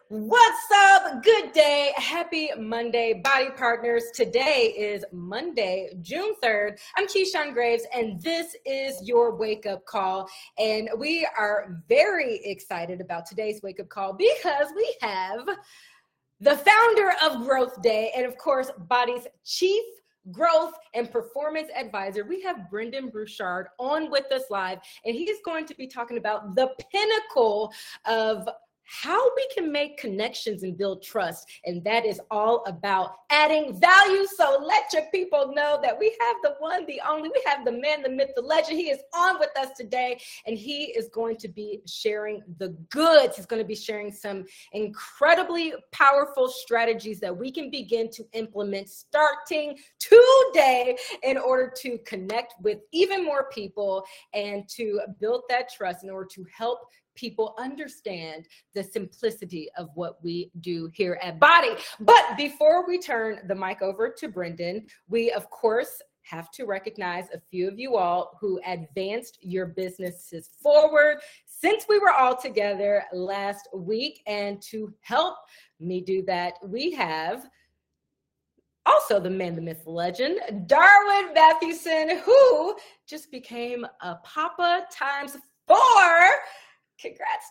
What's up? Good day. Happy Monday, Body Partners. Today is Monday, June 3rd. I'm Keyshawn Graves, and this is your wake-up call. And we are very excited about today's wake-up call because we have the founder of Growth Day and, of course, Body's Chief Growth and Performance Advisor. We have Brendan Bouchard on with us live, and he is going to be talking about the pinnacle of how we can make connections and build trust. And that is all about adding value. So let your people know that we have the one, the only, we have the man, the myth, the legend. He is on with us today, and he is going to be sharing the goods. He's going to be sharing some incredibly powerful strategies that we can begin to implement starting today in order to connect with even more people and to build that trust in order to help people understand the simplicity of what we do here at Body. But before we turn the mic over to Brendan, we of course have to recognize a few of you all who advanced your businesses forward since we were all together last week. And to help me do that, we have also the man, the myth, the legend, Darwin Mathewson, who just became a Papa ×4. Congrats,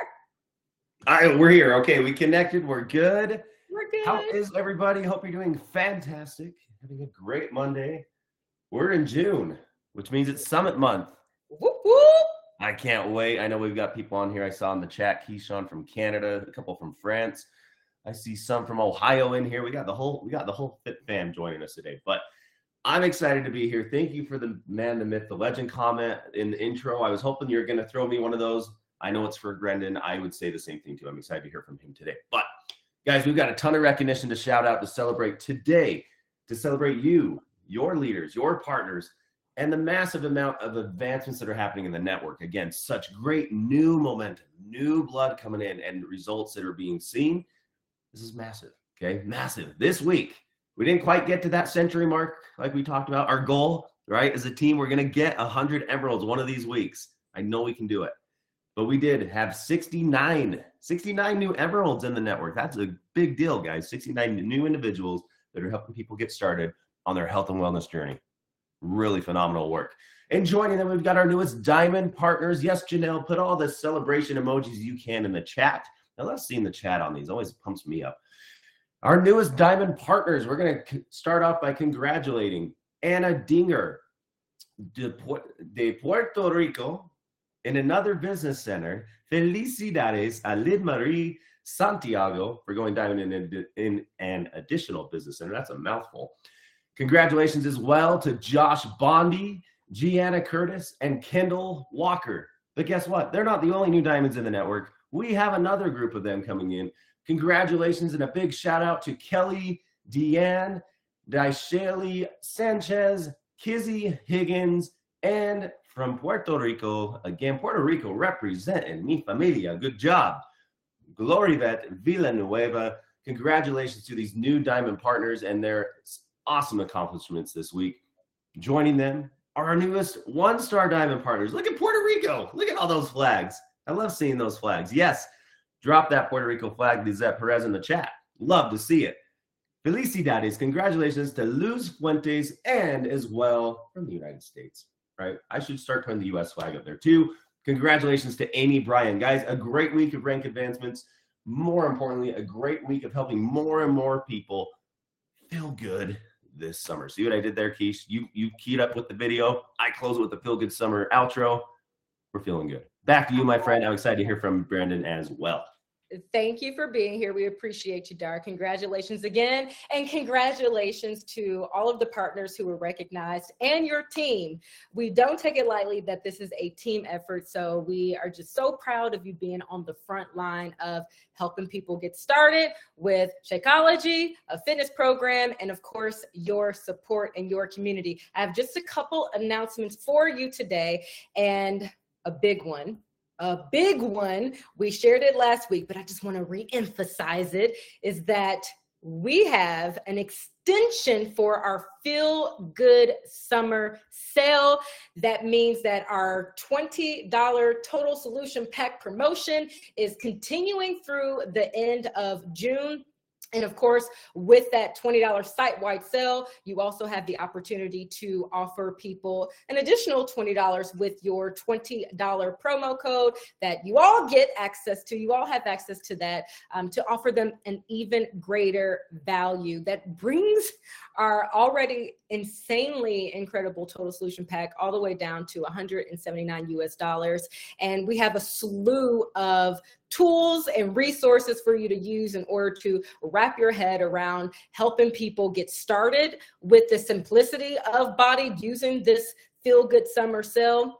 Dar. All right, we're here. Okay, we connected. We're good. We're good. How is everybody? Hope you're doing fantastic. Having a great Monday. We're in June, which means it's Summit Month. Whoop, whoop. I can't wait. I know we've got people on here. I saw in the chat, Keyshawn from Canada, a couple from France. I see some from Ohio in here. We got the whole Fit fam joining us today. But I'm excited to be here. Thank you for the man, the myth, the legend comment in the intro. I was hoping you were going to throw me one of those. I know it's for Brendan. I would say the same thing too. I'm excited to hear from him today. But guys, we've got a ton of recognition to shout out, to celebrate today, to celebrate you, your leaders, your partners, and the massive amount of advancements that are happening in the network. Again, such great new momentum, new blood coming in, and results that are being seen. This is massive, okay? Massive. This week, we didn't quite get to that century mark like we talked about. Our goal, right, as a team, we're going to get 100 emeralds one of these weeks. I know we can do it. But we did have 69 new emeralds in the network. That's a big deal, guys. 69 new individuals that are helping people get started on their health and wellness journey. Really phenomenal work. And joining them, we've got our newest diamond partners. Yes, Janelle, put all the celebration emojis you can in the chat. I love seeing the chat on these. Always pumps me up. Our newest diamond partners, we're going to start off by congratulating Anna Dinger de Puerto Rico, in another business center. Felicidades a Lid Marie Santiago for going diamond in an additional business center. That's a mouthful. Congratulations as well to Josh Bondi, Gianna Curtis, and Kendall Walker. But guess what? They're not the only new diamonds in the network. We have another group of them coming in. Congratulations and a big shout out to Kelly, Deanne, Daisheli Sanchez, Kizzy Higgins, and from Puerto Rico, again, Puerto Rico representing mi familia. Good job. Glorivet Villanueva. Congratulations to these new diamond partners and their awesome accomplishments this week. Joining them are our newest one-star diamond partners. Look at Puerto Rico. Look at all those flags. I love seeing those flags. Yes, drop that Puerto Rico flag, Lizette Perez, in the chat. Love to see it. Felicidades. Congratulations to Luz Fuentes and as well from the United States. Right? I should start putting the U.S. flag up there too. Congratulations to Amy Bryan. Guys, a great week of rank advancements. More importantly, a great week of helping more and more people feel good this summer. See what I did there, Keish? You keyed up with the video. I close it with the Feel Good Summer outro. We're feeling good. Back to you, my friend. I'm excited to hear from Brandon as well. Thank you for being here. We appreciate you, Dar. Congratulations again. And congratulations to all of the partners who were recognized and your team. We don't take it lightly that this is a team effort. So we are just so proud of you being on the front line of helping people get started with Shakeology, a fitness program, and of course, your support and your community. I have just a couple announcements for you today and a big one. A big one, we shared it last week, but I just want to re-emphasize it, is that we have an extension for our Feel Good Summer Sale. That means that our $20 Total Solution Pack promotion is continuing through the end of June. And of course, with that $20 site-wide sale, you also have the opportunity to offer people an additional $20 with your $20 promo code that you all get access to. You all have access to that to offer them an even greater value that brings our already insanely incredible Total Solution Pack all the way down to $179 US. And we have a slew of tools and resources for you to use in order to wrap your head around helping people get started with the simplicity of BODi using this Feel Good Summer Sale.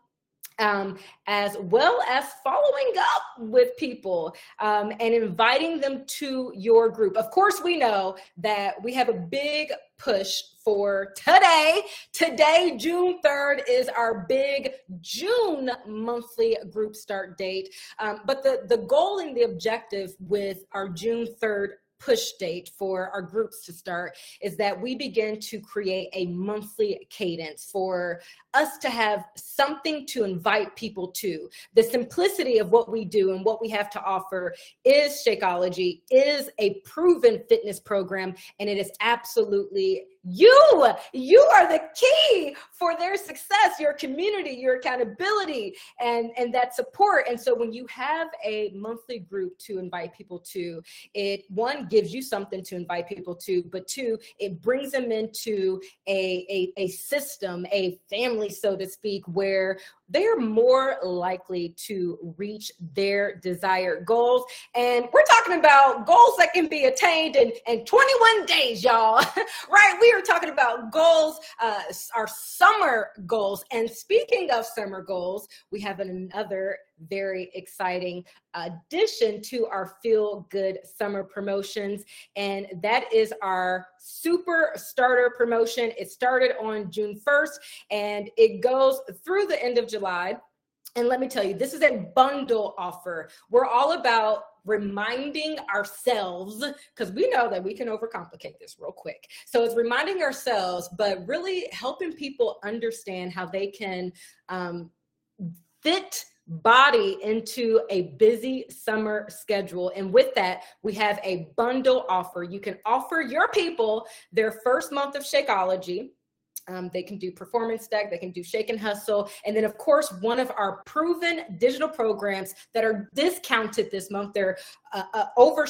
As well as following up with people and inviting them to your group. Of course, we know that we have a big push for today. Today, June 3rd, is our big June monthly group start date. But the goal and the objective with our June 3rd push date for our groups to start is that we begin to create a monthly cadence for us to have something to invite people to. The simplicity of what we do and what we have to offer is Shakeology, is a proven fitness program, and it is absolutely you are the key for their success, your community, your accountability, and that support. And so when you have a monthly group to invite people to, it, one, gives you something to invite people to, but two, it brings them into a system, a family, so to speak, where they're more likely to reach their desired goals. And we're talking about goals that can be attained in 21 days, y'all, right? We are talking about goals, our summer goals. And speaking of summer goals, we have another very exciting addition to our Feel Good Summer promotions, and that is our Super Starter promotion. It started on June 1st, and it goes through the end of July. And let me tell you, this is a bundle offer. We're all about reminding ourselves, because we know that we can overcomplicate this real quick. So it's reminding ourselves, but really helping people understand how they can fit BODi into a busy summer schedule. And with that, we have a bundle offer. You can offer your people their first month of Shakeology. They can do Performance Stack, they can do Shake and Hustle. And then of course, one of our proven digital programs that are discounted this month, they're over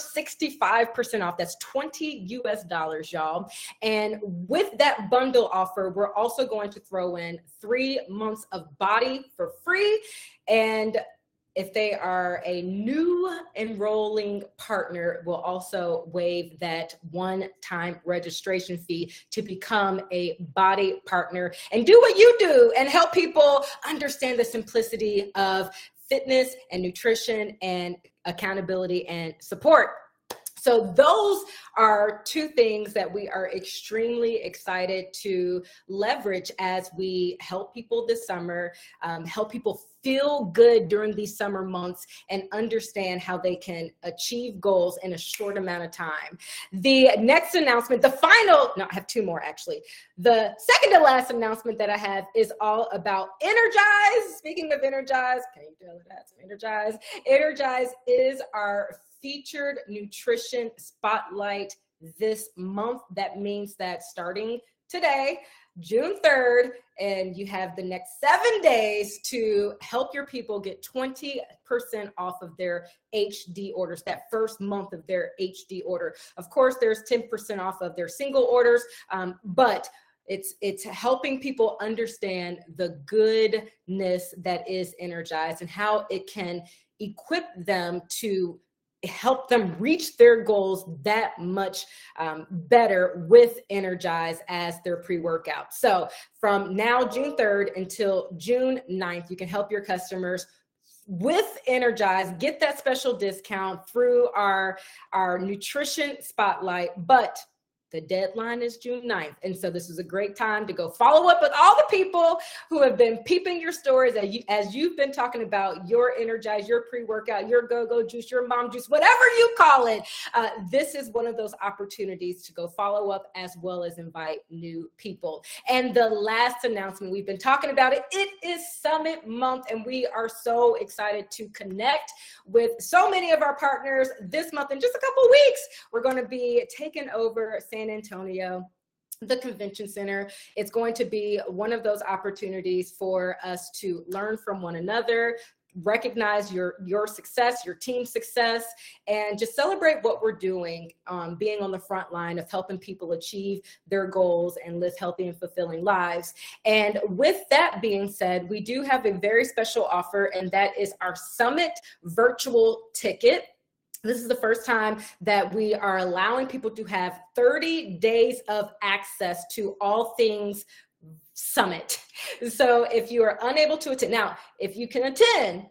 65% off. That's $20 US, y'all. And with that bundle offer, we're also going to throw in 3 months of BODi for free. And if they are a new enrolling partner, we'll also waive that one-time registration fee to become a BODi partner and do what you do and help people understand the simplicity of fitness and nutrition and accountability and support. So those are two things that we are extremely excited to leverage as we help people this summer, help people feel good during these summer months and understand how they can achieve goals in a short amount of time. The next announcement, the final, no, I have two more actually. The second to last announcement that I have is all about Energize. Speaking of Energize, can you tell that's Energize? Energize is our featured nutrition spotlight this month. That means that starting today, June 3rd, and you have the next 7 days to help your people get 20% off of their HD orders, that first month of their HD order. Of course, there's 10% off of their single orders, but it's helping people understand the goodness that is Energize and how it can equip them to help them reach their goals that much better with Energize as their pre-workout. So from now, June 3rd until June 9th, you can help your customers with Energize, get that special discount through our nutrition spotlight. But The deadline is June 9th. And so this is a great time to go follow up with all the people who have been peeping your stories as you've been talking about your Energize, your pre-workout, your go-go juice, your mom juice, whatever you call it. This is one of those opportunities to go follow up as well as invite new people. And the last announcement, we've been talking about it. It is Summit Month, and we are so excited to connect with so many of our partners this month. In just a couple weeks, we're going to be taking over San Antonio, the convention center. It's going to be one of those opportunities for us to learn from one another, recognize your success, your team's success, and just celebrate what we're doing, being on the front line of helping people achieve their goals and live healthy and fulfilling lives. And with that being said, we do have a very special offer, and that is our Summit virtual ticket. This is the first time that we are allowing people to have 30 days of access to all things Summit. So if you are unable to attend, now, if you can attend,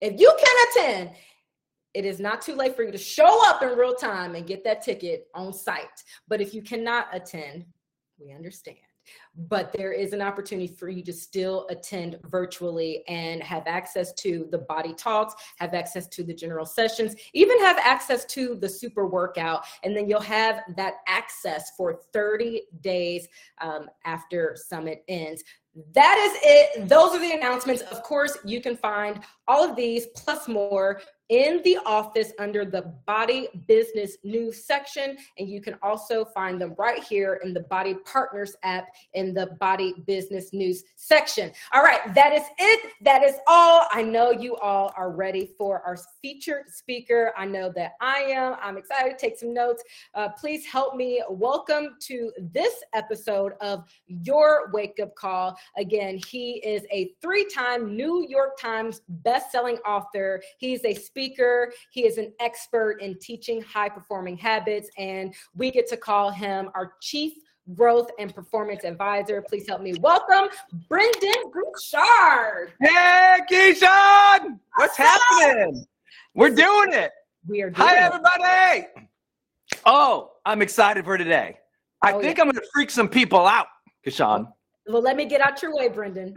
it is not too late for you to show up in real time and get that ticket on site. But if you cannot attend, we understand. But there is an opportunity for you to still attend virtually and have access to the body talks, have access to the general sessions, even have access to the super workout. And then you'll have that access for 30 days after Summit ends. That is it. Those are the announcements. Of course, you can find all of these plus more in the office under the Body Business News section. And you can also find them right here in the Body Partners app in the Body Business News section. All right, that is it. That is all. I know you all are ready for our featured speaker. I know that I am. I'm excited to take some notes. Please help me welcome to this episode of Your Wake Up Call. Again, he is a 3-time New York Times best-selling author. He's a speaker. He is an expert in teaching high-performing habits, and we get to call him our Chief Growth and Performance Advisor. Please help me welcome Brendan Burchard. Hey, Keyshawn! What's happening? We're doing it. We are doing Hi, it. everybody. Oh, I'm excited for today. I think I'm going to freak some people out, Keyshawn. Well, let me get out your way, Brendan.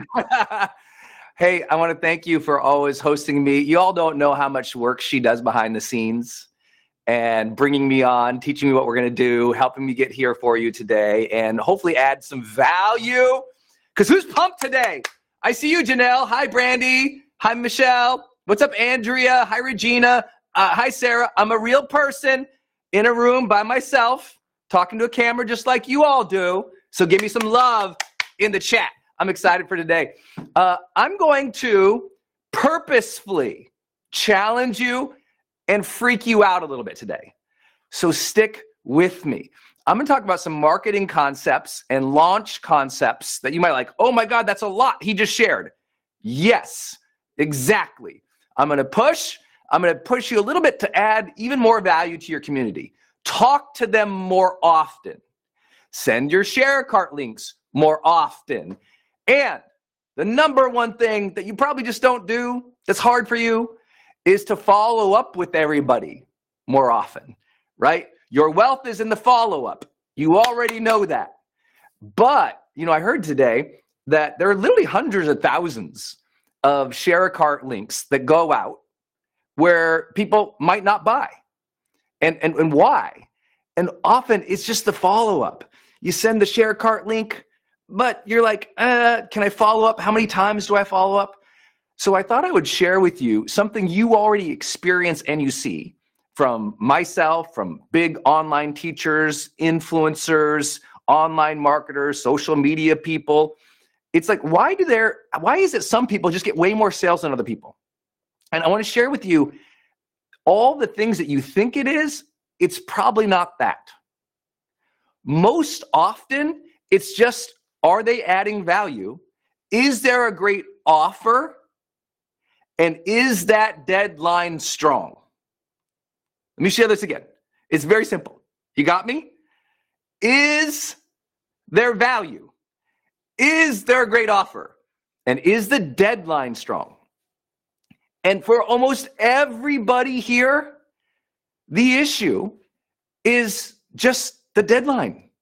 Hey, I want to thank you for always hosting me. You all don't know how much work she does behind the scenes and bringing me on, teaching me what we're going to do, helping me get here for you today, and hopefully add some value. Because who's pumped today? I see you, Janelle. Hi, Brandy. Hi, Michelle. What's up, Andrea? Hi, Regina. Hi, Sarah. I'm a real person in a room by myself, talking to a camera just like you all do. So give me some love in the chat. I'm excited for today. I'm going to purposefully challenge you and freak you out a little bit today. So stick with me. I'm going to talk about some marketing concepts and launch concepts that you might like. Oh my God, that's a lot he just shared. Yes, exactly. I'm going to push you a little bit to add even more value to your community. Talk to them more often. Send your share cart links more often. And the number one thing that you probably just don't do that's hard for you is to follow up with everybody more often, right? Your wealth is in the follow-up. You already know that. But, I heard today that there are literally hundreds of thousands of share cart links that go out where people might not buy. And why? And often it's just the follow-up. You send the share cart link, but you're like, can I follow up? How many times do I follow up? So I thought I would share with you something you already experience and you see from myself, from big online teachers, influencers, online marketers, social media people. It's like, why is it some people just get way more sales than other people? And I want to share with you all the things that you think it is. It's probably not that. Most often, it's just, are they adding value? Is there a great offer? And is that deadline strong? Let me share this again. It's very simple. You got me? Is there value? Is there a great offer? And is the deadline strong? And for almost everybody here, the issue is just the deadline.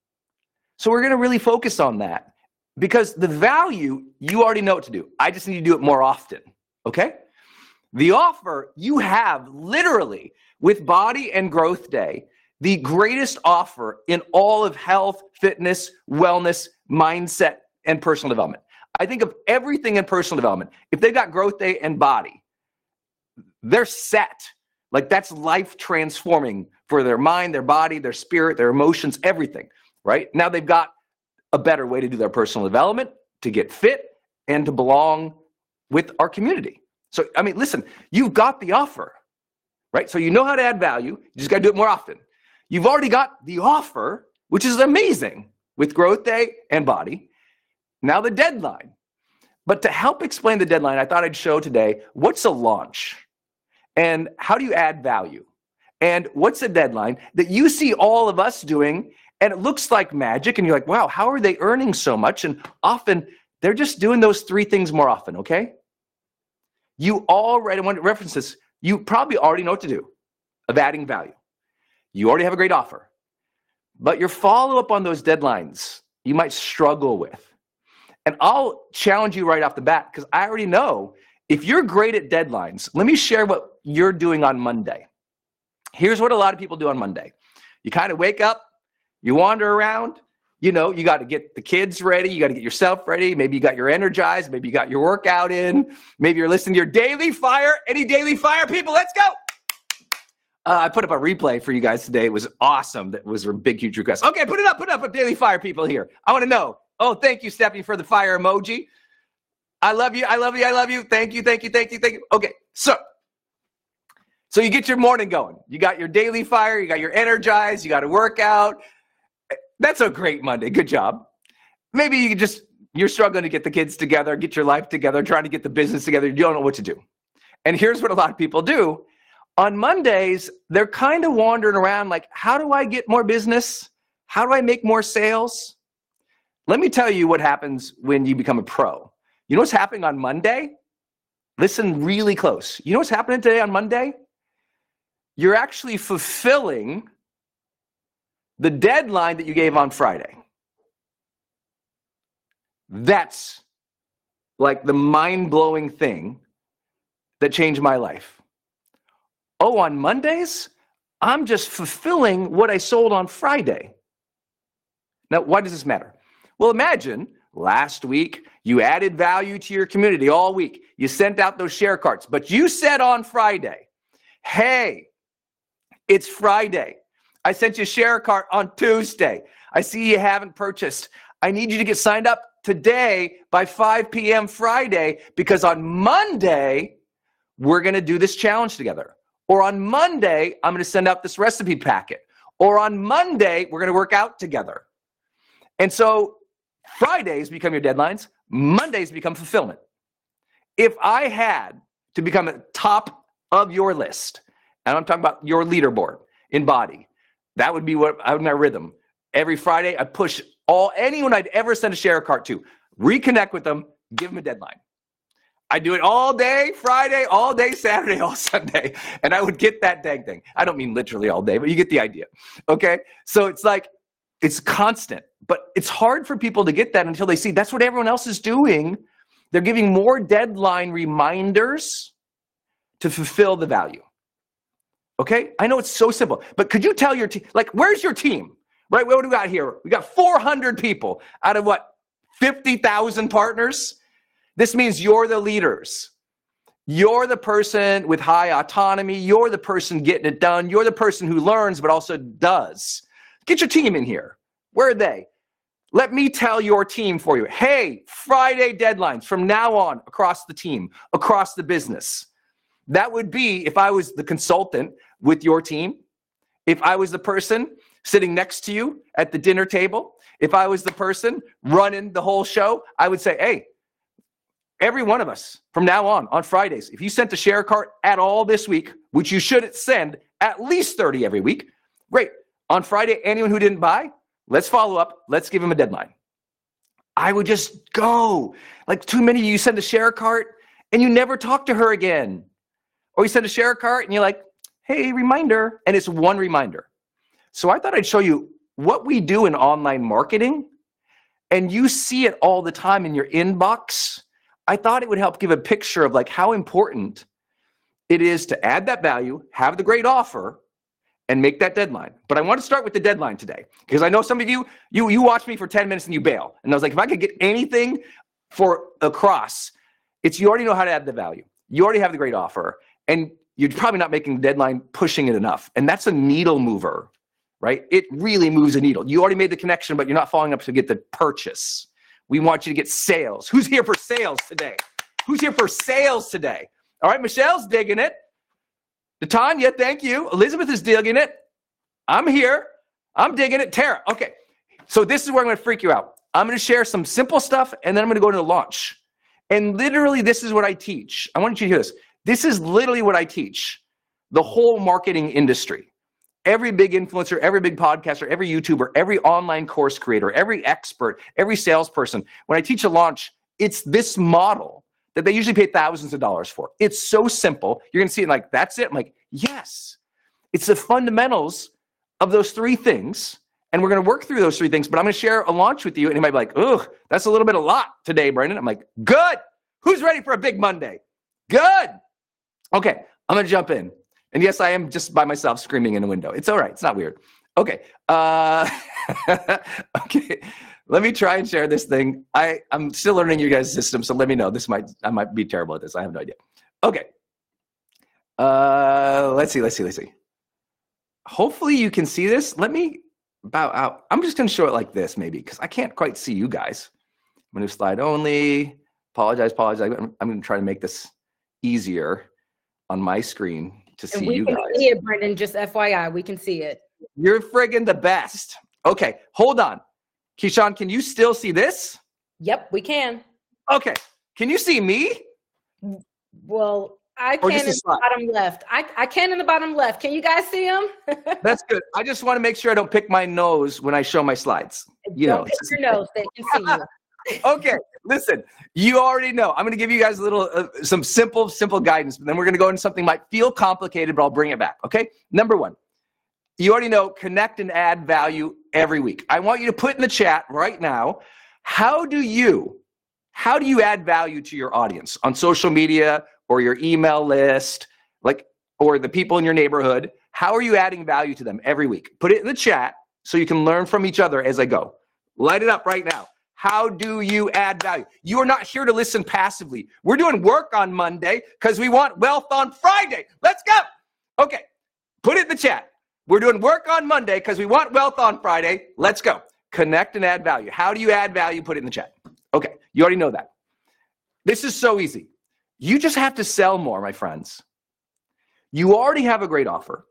So we're going to really focus on that because the value, you already know what to do. I just need to do it more often, okay? The offer, you have literally with Body and Growth Day, the greatest offer in all of health, fitness, wellness, mindset, and personal development. I think of everything in personal development. If they've got Growth Day and Body, they're set. Like that's life transforming for their mind, their body, their spirit, their emotions, everything, right? Now they've got a better way to do their personal development, to get fit, and to belong with our community. So, I mean, listen, you've got the offer, right? So you know how to add value. You just got to do it more often. You've already got the offer, which is amazing with Growth Day and Body. Now the deadline. But to help explain the deadline, I thought I'd show today what's a launch and how do you add value and what's a deadline that you see all of us doing and it looks like magic and you're like, wow, how are they earning so much? And often they're just doing those three things more often, okay? You already, when it references, you probably already know what to do of adding value. You already have a great offer. But your follow-up on those deadlines, you might struggle with. And I'll challenge you right off the bat because I already know if you're great at deadlines, let me share what you're doing on Monday. Here's what a lot of people do on Monday. You kind of wake up, you wander around, you know, you got to get the kids ready. You got to get yourself ready. Maybe you got your Energize. Maybe you got your workout in. Maybe you're listening to your Daily Fire. Any Daily Fire people? Let's go. I put up a replay for you guys today. It was awesome. That was a big, huge request. Okay, put it up, a Daily Fire people here. I want to know. Oh, thank you, Stephanie, for the fire emoji. I love you. I love you. I love you. Thank you. Thank you. Thank you. Thank you. Okay. So you get your morning going. You got your Daily Fire. You got your Energize. You got a workout. That's a great Monday. Good job. Maybe you're struggling to get the kids together, get your life together, trying to get the business together. You don't know what to do. And here's what a lot of people do. On Mondays, they're kind of wandering around like, how do I get more business? How do I make more sales? Let me tell you what happens when you become a pro. You know what's happening on Monday? Listen really close. You know what's happening today on Monday? You're actually fulfilling the deadline that you gave on Friday. That's like the mind-blowing thing that changed my life. Oh, on Mondays, I'm just fulfilling what I sold on Friday. Now, why does this matter? Well, imagine last week you added value to your community all week. You sent out those share carts, but you said on Friday, hey, it's Friday. I sent you a share cart on Tuesday. I see you haven't purchased. I need you to get signed up today by 5 p.m. Friday because on Monday, we're going to do this challenge together. Or on Monday, I'm going to send out this recipe packet. Or on Monday, we're going to work out together. And so Fridays become your deadlines. Mondays become fulfillment. If I had to become a top of your list, and I'm talking about your leaderboard in Body, that would be what I would my rhythm. Every Friday, I push anyone I'd ever send a share cart to, reconnect with them, give them a deadline. I do it all day Friday, all day Saturday, all Sunday, and I would get that dang thing. I don't mean literally all day, but you get the idea. Okay, so it's like it's constant, but it's hard for people to get that until they see that's what everyone else is doing. They're giving more deadline reminders to fulfill the value. Okay, I know it's so simple, but could you tell your team, like, where's your team? Right, what do we got here? We got 400 people out of what, 50,000 partners? This means you're the leaders. You're the person with high autonomy. You're the person getting it done. You're the person who learns but also does. Get your team in here. Where are they? Let me tell your team for you. Hey, Friday deadlines from now on across the team, across the business. That would be if I was the consultant with your team, if I was the person sitting next to you at the dinner table, if I was the person running the whole show, I would say, hey, every one of us from now on Fridays, if you sent a share cart at all this week, which you should send at least 30 every week, great. On Friday, anyone who didn't buy, let's follow up. Let's give them a deadline. I would just go. Like too many of you send a share cart and you never talk to her again. Or you send a share cart and you're like, hey, reminder. And it's one reminder. So I thought I'd show you what we do in online marketing, and you see it all the time in your inbox, I thought it would help give a picture of like how important it is to add that value, have the great offer, and make that deadline. But I want to start with the deadline today because I know some of you watch me for 10 minutes and you bail. And I was like, if I could get anything for across, it's you already know how to add the value. You already have the great offer, and you're probably not making the deadline, pushing it enough. And that's a needle mover, right? It really moves a needle. You already made the connection, but you're not following up to get the purchase. We want you to get sales. Who's here for sales today? Who's here for sales today? All right, Michelle's digging it. Tanya, thank you. Elizabeth is digging it. I'm here. I'm digging it. Tara, okay. So this is where I'm going to freak you out. I'm going to share some simple stuff, and then I'm going to go to the launch. And literally, this is what I teach. I want you to hear this. This is literally what I teach the whole marketing industry. Every big influencer, every big podcaster, every YouTuber, every online course creator, every expert, every salesperson. When I teach a launch, it's this model that they usually pay thousands of dollars for. It's so simple. You're going to see it like, that's it. I'm like, yes. It's the fundamentals of those three things. And we're going to work through those three things, but I'm going to share a launch with you. And you might be like, ugh, that's a little bit a lot today, Brandon. I'm like, good. Who's ready for a big Monday? Good. Okay, I'm going to jump in. And yes, I am just by myself screaming in the window. It's all right. It's not weird. Okay. Okay. Let me try and share this thing. I'm still learning your guys' system, so let me know. I might be terrible at this. I have no idea. Okay. Let's see. Hopefully you can see this. Let me bow out. I'm just going to show it like this maybe because I can't quite see you guys. I'm going to slide only. Apologize. I'm going to try to make this easier on my screen to see you guys. We can see it, Brendan. Just FYI, we can see it. You're friggin' the best. Okay, hold on. Keyshawn, can you still see this? Yep, we can. Okay, can you see me? Well, I can in the bottom left. I can in the bottom left. Can you guys see him? That's good. I just want to make sure I don't pick my nose when I show my slides. Don't pick your nose. They can see you. Okay, listen, you already know. I'm going to give you guys a little, some simple guidance, but then we're going to go into something that might feel complicated, but I'll bring it back, okay? Number one, you already know, connect and add value every week. I want you to put in the chat right now, how do you add value to your audience on social media or your email list, or the people in your neighborhood? How are you adding value to them every week? Put it in the chat so you can learn from each other as I go. Light it up right now. How do you add value? You are not here to listen passively. We're doing work on Monday because we want wealth on Friday. Let's go. Okay, put it in the chat. We're doing work on Monday because we want wealth on Friday. Let's go. Connect and add value. How do you add value? Put it in the chat. Okay, you already know that. This is so easy. You just have to sell more, my friends. You already have a great offer.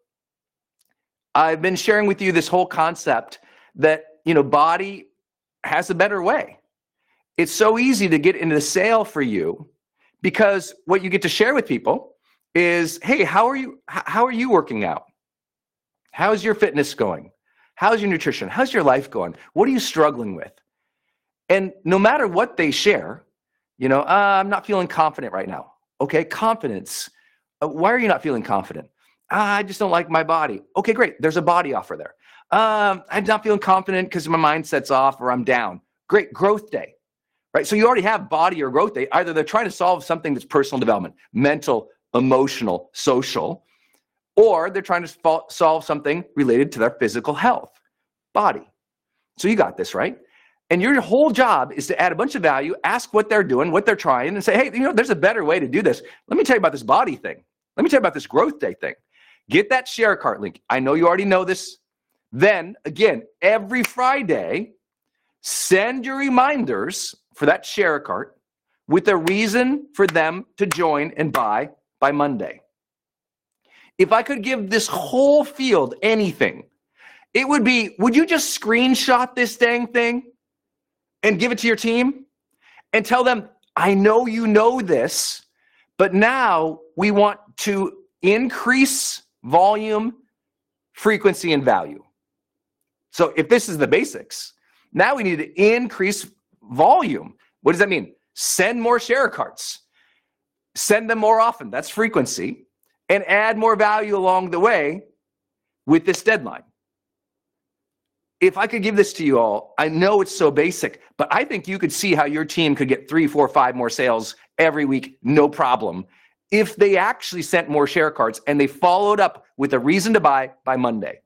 I've been sharing with you this whole concept that, Body has a better way. It's so easy to get into the sale for you because what you get to share with people is, hey, how are you working out? How's your fitness going? How's your nutrition? How's your life going? What are you struggling with? And no matter what they share, I'm not feeling confident right now. Okay, confidence. Why are you not feeling confident? I just don't like my body. Okay, great. There's a body offer there. I'm not feeling confident because my mindset's off or I'm down. Great, growth day, right? So you already have body or growth day. Either they're trying to solve something that's personal development, mental, emotional, social, or they're trying to solve something related to their physical health, body. So you got this, right? And your whole job is to add a bunch of value, ask what they're doing, what they're trying, and say, hey, there's a better way to do this. Let me tell you about this body thing. Let me tell you about this growth day thing. Get that share cart link. I know you already know this. Then, again, every Friday, send your reminders for that share cart with a reason for them to join and buy by Monday. If I could give this whole field anything, it would be, would you just screenshot this dang thing and give it to your team and tell them, I know you know this, but now we want to increase volume, frequency, and value. So if this is the basics, now we need to increase volume. What does that mean? Send more share carts. Send them more often. That's frequency. And add more value along the way with this deadline. if I could give this to you all, I know it's so basic, but I think you could see how your team could get 3, 4, 5 more sales every week, no problem, if they actually sent more share cards and they followed up with a reason to buy by Monday.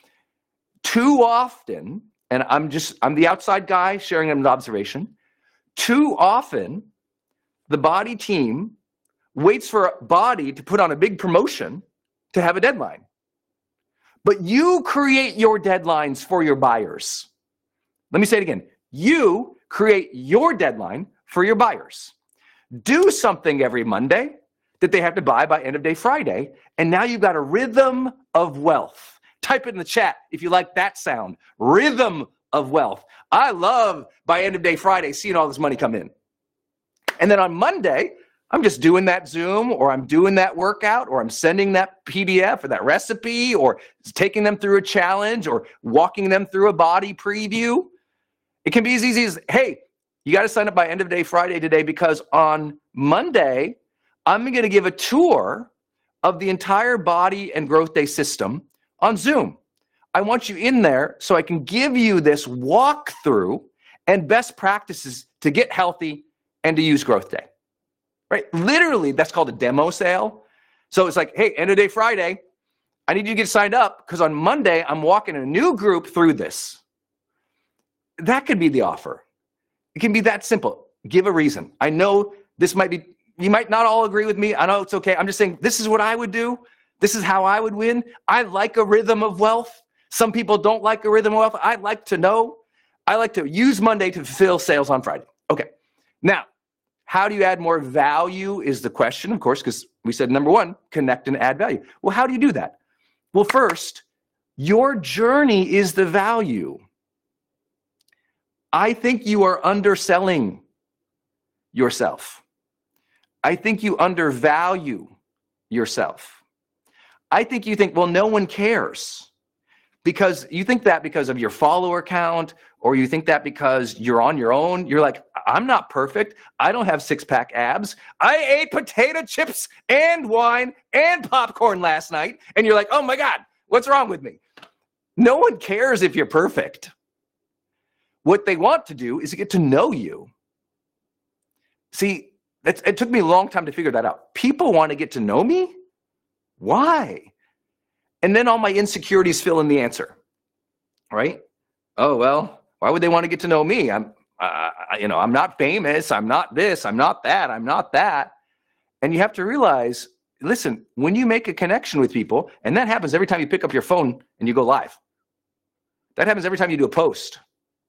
Too often, and I'm the outside guy sharing an observation, too often the Body team waits for Body to put on a big promotion to have a deadline. But you create your deadlines for your buyers. Let me say it again. You create your deadline for your buyers. Do something every Monday that they have to buy by end of day Friday, and now you've got a rhythm of wealth. Type it in the chat if you like that sound. Rhythm of wealth. I love by end of day Friday seeing all this money come in. And then on Monday, I'm just doing that Zoom, or I'm doing that workout, or I'm sending that PDF or that recipe, or taking them through a challenge, or walking them through a Body preview. It can be as easy as, hey, you got to sign up by end of day Friday today, because on Monday, I'm going to give a tour of the entire Body and Growth Day system on Zoom. I want you in there so I can give you this walkthrough and best practices to get healthy and to use Growth Day. Right? Literally, that's called a demo sale. So it's like, hey, end of day Friday, I need you to get signed up because on Monday, I'm walking a new group through this. That could be the offer. It can be that simple. Give a reason. I know this might be, you might not all agree with me. I know it's okay. I'm just saying, this is what I would do. This is how I would win. I like a rhythm of wealth. Some people don't like a rhythm of wealth. I like to know. I like to use Monday to fulfill sales on Friday. Okay. Now, how do you add more value is the question, of course, because we said number 1, connect and add value. Well, how do you do that? Well, first, your journey is the value. I think you are underselling yourself. I think you undervalue yourself. I think you think, well, no one cares. Because you think that because of your follower count, or you think that because you're on your own. You're like, I'm not perfect. I don't have 6-pack abs. I ate potato chips and wine and popcorn last night. And you're like, oh my God, what's wrong with me? No one cares if you're perfect. What they want to do is to get to know you. See, it took me a long time to figure that out. People want to get to know me? Why? And then all my insecurities fill in the answer, right? Oh, well, why would they want to get to know me? I'm not famous. I'm not this. I'm not that. I'm not that. And you have to realize, listen, when you make a connection with people, and that happens every time you pick up your phone and you go live. That happens every time you do a post.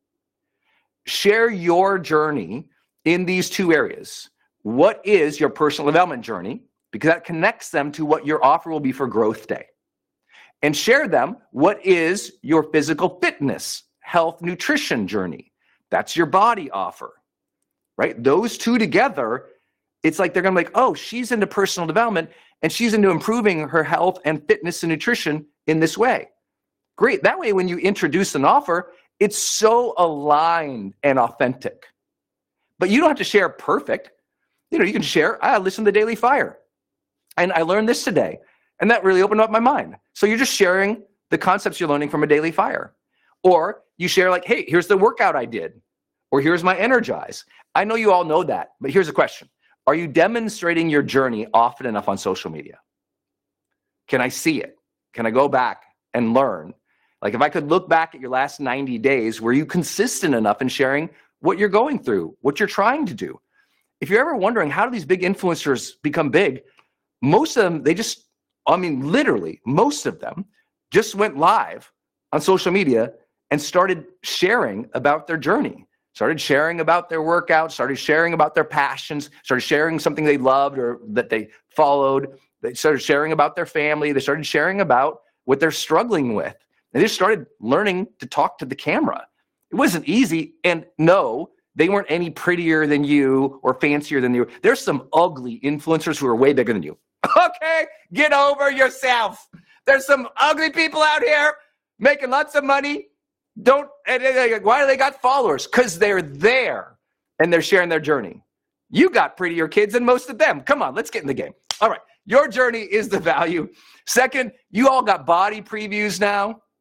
Share your journey in these 2 areas. What is your personal development journey? Because that connects them to what your offer will be for Growth Day. And share them, what is your physical fitness, health, nutrition journey? That's your Body offer, right? Those 2 together, it's like they're going to be like, oh, she's into personal development and she's into improving her health and fitness and nutrition in this way. Great. That way, when you introduce an offer, it's so aligned and authentic. But you don't have to share perfect. You can share, I listened to Daily Fire and I learned this today. And that really opened up my mind. So you're just sharing the concepts you're learning from a Daily Fire. Or you share like, hey, here's the workout I did. Or here's my Energize. I know you all know that, but here's a question. Are you demonstrating your journey often enough on social media? Can I see it? Can I go back and learn? Like if I could look back at your last 90 days, were you consistent enough in sharing what you're going through, what you're trying to do? If you're ever wondering, how do these big influencers become big? Most of them, literally, most of them just went live on social media and started sharing about their journey, started sharing about their workouts, started sharing about their passions, started sharing something they loved or that they followed. They started sharing about their family. They started sharing about what they're struggling with. They just started learning to talk to the camera. It wasn't easy. And no, they weren't any prettier than you or fancier than you. There's some ugly influencers who are way bigger than you. Okay, get over yourself. There's some ugly people out here making lots of money. Why do they got followers? Because they're there and they're sharing their journey. You got prettier kids than most of them. Come on, let's get in the game. All right, your journey is the value. Second, you all got Body previews now.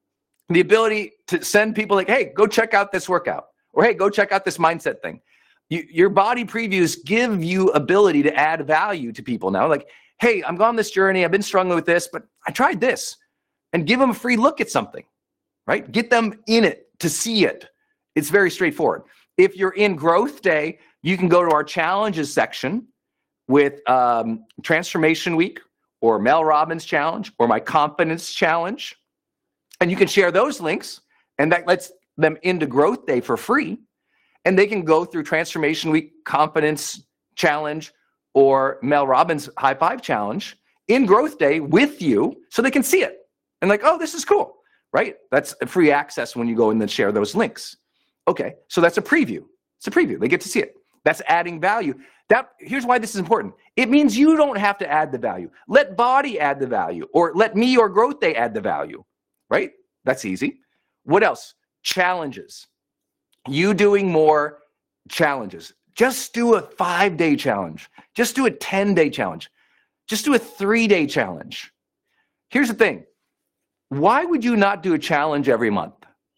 The ability to send people like, hey, go check out this workout, or hey, go check out this mindset thing. Your body previews give you ability to add value to people now. Like, hey, I'm on this journey. I've been struggling with this, but I tried this. And give them a free look at something, right? Get them in it to see it. It's very straightforward. If you're in Growth Day, you can go to our challenges section with Transformation Week or Mel Robbins Challenge or my Confidence Challenge. And you can share those links, and that lets them into Growth Day for free. And they can go through Transformation Week, Confidence Challenge, or Mel Robbins High Five Challenge in Growth Day with you so they can see it. And like, oh, this is cool, right? That's free access when you go and then share those links. Okay, so that's a preview. It's a preview. They get to see it. That's adding value. Here's why this is important. It means you don't have to add the value. Let Body add the value, or let me or Growth Day add the value, right? That's easy. What else? Challenges. You doing more challenges. Just do a 5-day challenge. Just do a 10-day challenge. Just do a 3-day challenge. Here's the thing. Why would you not do a challenge every month?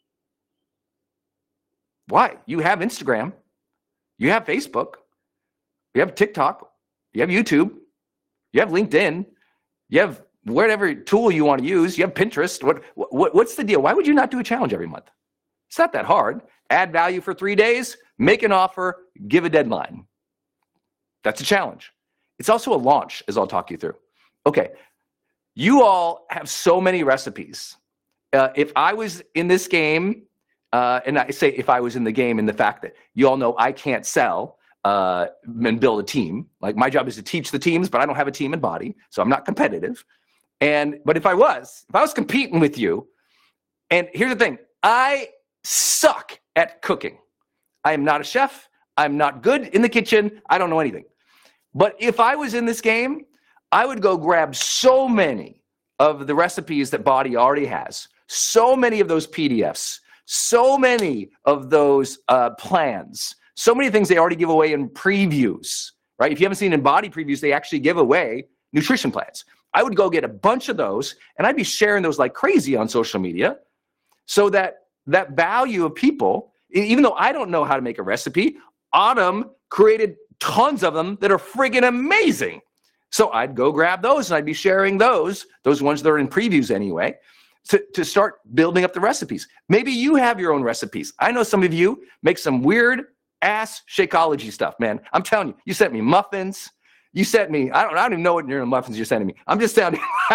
Why? You have Instagram. You have Facebook. You have TikTok. You have YouTube. You have LinkedIn. You have whatever tool you want to use. You have Pinterest. What's the deal? Why would you not do a challenge every month? It's not that hard. Add value for 3 days, make an offer, give a deadline. That's a challenge. It's also a launch, as I'll talk you through. Okay, you all have so many recipes. If I was in this game, and I say if I was in the game in the fact that you all know I can't sell and build a team. Like my job is to teach the teams, but I don't have a team in Body, so I'm not competitive. But if I was competing with you, and here's the thing, I suck at cooking. I am not a chef. I'm not good in the kitchen. I don't know anything. But if I was in this game, I would go grab so many of the recipes that Body already has, so many of those PDFs, so many of those plans, so many things they already give away in previews, right? If you haven't seen in Body previews, they actually give away nutrition plans. I would go get a bunch of those, and I'd be sharing those like crazy on social media so that value of people, even though I don't know how to make a recipe, Autumn created tons of them that are friggin' amazing. So I'd go grab those, and I'd be sharing those ones that are in previews anyway, to start building up the recipes. Maybe you have your own recipes. I know some of you make some weird ass Shakeology stuff, man. I'm telling you, you sent me muffins. You sent me, I don't even know what your muffins you're sending me. I'm just telling you.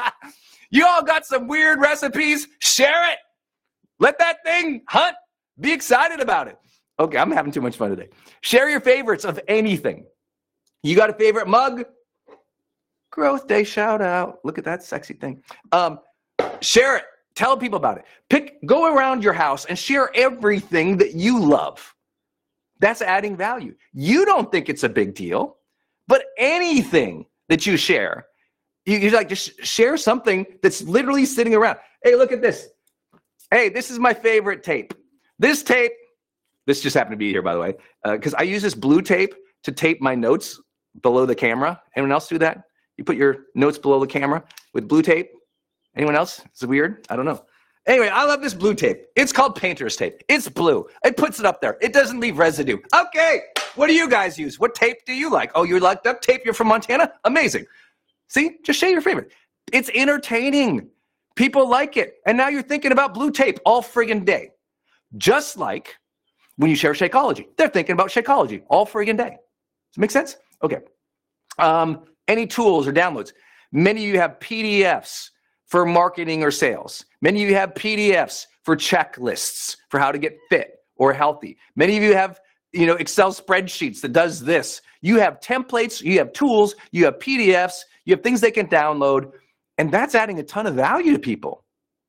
You all got some weird recipes. Share it. Let that thing hunt. Be excited about it. Okay, I'm having too much fun today. Share your favorites of anything. You got a favorite mug? Growth Day shout out. Look at that sexy thing. Share it. Tell people about it. Go around your house and share everything that you love. That's adding value. You don't think it's a big deal, but anything that you share, you like just share something that's literally sitting around. Hey, look at this. Hey, this is my favorite tape. This just happened to be here, by the way, because I use this blue tape to tape my notes below the camera. Anyone else do that? You put your notes below the camera with blue tape? Anyone else? Is it weird? I don't know. Anyway, I love this blue tape. It's called painter's tape. It's blue. It puts it up there. It doesn't leave residue. Okay, what do you guys use? What tape do you like? Oh, you like duct tape? You're from Montana? Amazing. See, just share your favorite. It's entertaining. People like it. And now you're thinking about blue tape all friggin' day. Just like when you share Shakeology. They're thinking about Shakeology all friggin' day. Does it make sense? Okay. Any tools or downloads? Many of you have PDFs for marketing or sales. Many of you have PDFs for checklists for how to get fit or healthy. Many of you have, Excel spreadsheets that does this. You have templates, you have tools, you have PDFs, you have things they can download, and that's adding a ton of value to people.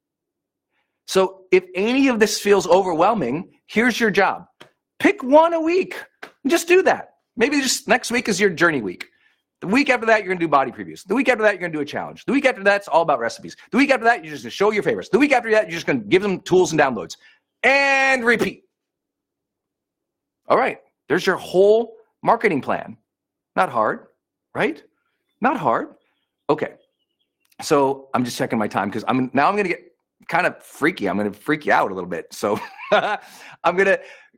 So if any of this feels overwhelming, here's your job. Pick one a week. Just do that. Maybe just next week is your journey week. The week after that, you're going to do body previews. The week after that, you're going to do a challenge. The week after that, it's all about recipes. The week after that, you're just going to show your favorites. The week after that, you're just going to give them tools and downloads. And repeat. All right. There's your whole marketing plan. Not hard, right? Not hard. Okay. So I'm just checking my time because I'm going to get kind of freaky. I'm going to freak you out a little bit. So I'm going to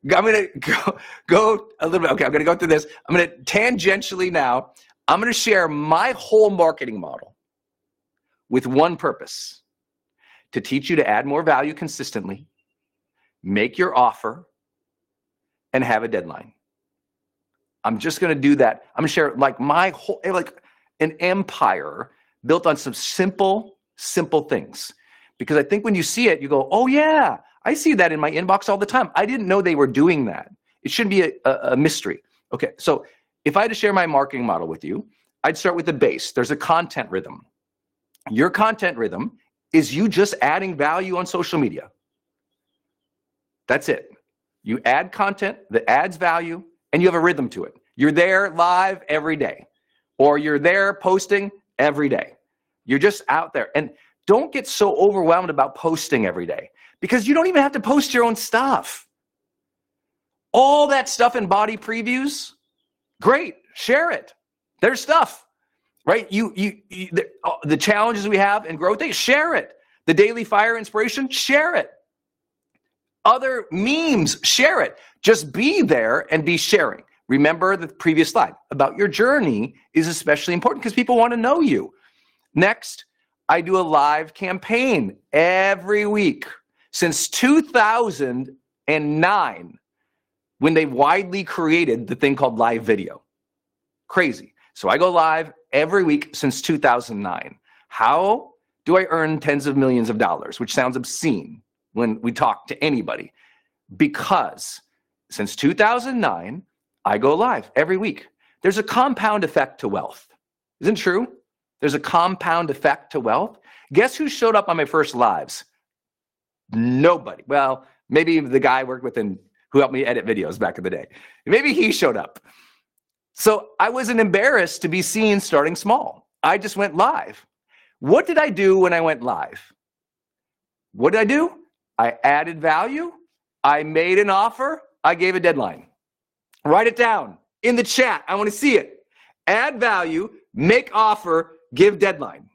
go a little bit. Okay, I'm going to go through this. I'm going to tangentially now. I'm going to share my whole marketing model with one purpose: to teach you to add more value consistently, make your offer, and have a deadline. I'm just going to do that. I'm going to share like my whole, like an empire built on some simple things. Because I think when you see it, you go, oh yeah, I see that in my inbox all the time. I didn't know they were doing that. It shouldn't be a mystery. Okay, so if I had to share my marketing model with you, I'd start with the base. There's a content rhythm. Your content rhythm is you just adding value on social media. That's it. You add content that adds value, and you have a rhythm to it. You're there live every day, or you're there posting every day. You're just out there. And don't get so overwhelmed about posting every day, because you don't even have to post your own stuff. All that stuff in body previews, great, share it. There's stuff, right? The challenges we have in growth day, share it. The daily fire inspiration, share it. Other memes, share it. Just be there and be sharing. Remember the previous slide about your journey is especially important because people want to know you. Next, I do a live campaign every week since 2009, when they widely created the thing called live video. Crazy. So I go live every week since 2009. How do I earn tens of millions of dollars, which sounds obscene when we talk to anybody? Because since 2009, I go live every week. There's a compound effect to wealth. Isn't it true? There's a compound effect to wealth. Guess who showed up on my first lives? Nobody. Well, maybe the guy I worked with who helped me edit videos back in the day. Maybe he showed up. So I wasn't embarrassed to be seen starting small. I just went live. What did I do when I went live? What did I do? I added value. I made an offer. I gave a deadline. Write it down in the chat. I want to see it. Add value, make offer, give deadline.